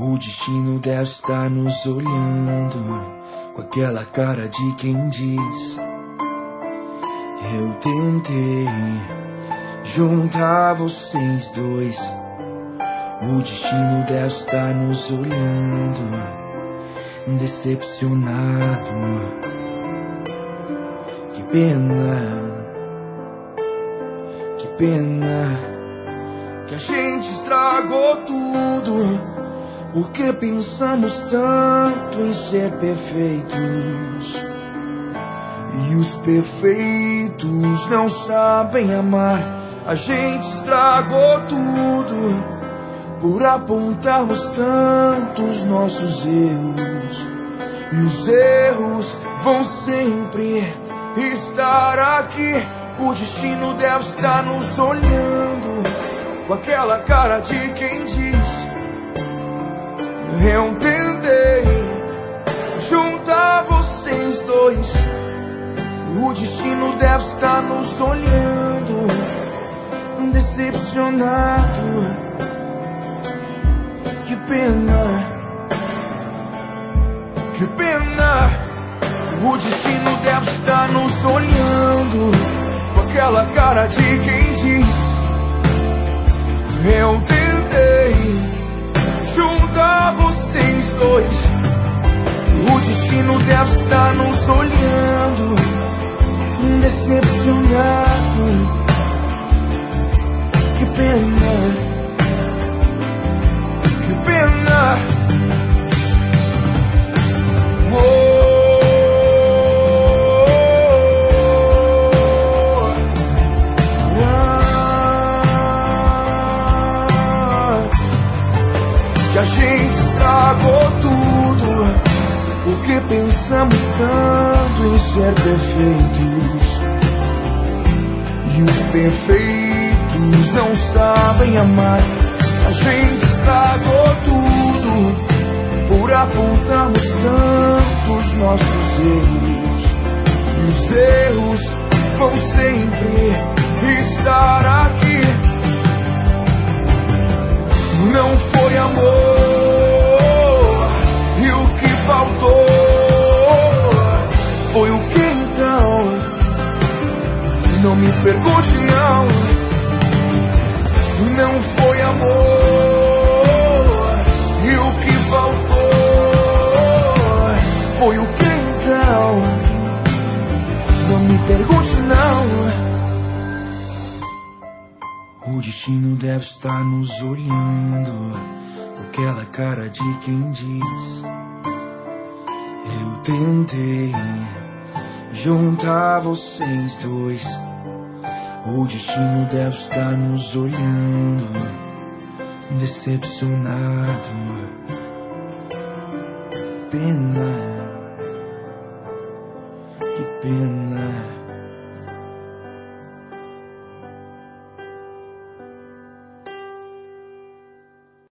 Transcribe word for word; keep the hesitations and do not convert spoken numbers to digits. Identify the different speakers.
Speaker 1: O destino deve estar nos olhando com aquela cara de quem diz: eu tentei juntar vocês dois. O destino deve estar nos olhando, decepcionado. Que pena, que pena que a gente estragou tudo, porque pensamos tanto em ser perfeitos. E os perfeitos não sabem amar. A gente estragou tudo por apontarmos tanto os nossos erros. E os erros vão sempre estar aqui. O destino deve estar nos olhando com aquela cara de quem diz: eu tentei juntar vocês dois. O destino deve estar nos olhando, decepcionado. Que pena, que pena. O destino deve estar nos olhando com aquela cara de quem diz: eu tentei juntar vocês dois. O destino deve estar nos olhando, decepcionado. Que pena, que pena. Oh, ah, que a gente estragou tudo, porque pensamos tanto em ser perfeitos. E os perfeitos não sabem amar. A gente estragou tudo por apontarmos tanto os nossos erros. E os erros vão sempre estar aqui. Não foi amor, e o que faltou foi o que então? Não me pergunte não. Não foi amor, e o que faltou foi o que então? Não me pergunte não. O destino deve estar nos olhando com aquela cara de quem diz: eu tentei juntar vocês dois. O destino deve estar nos olhando, decepcionado. Pena, que pena.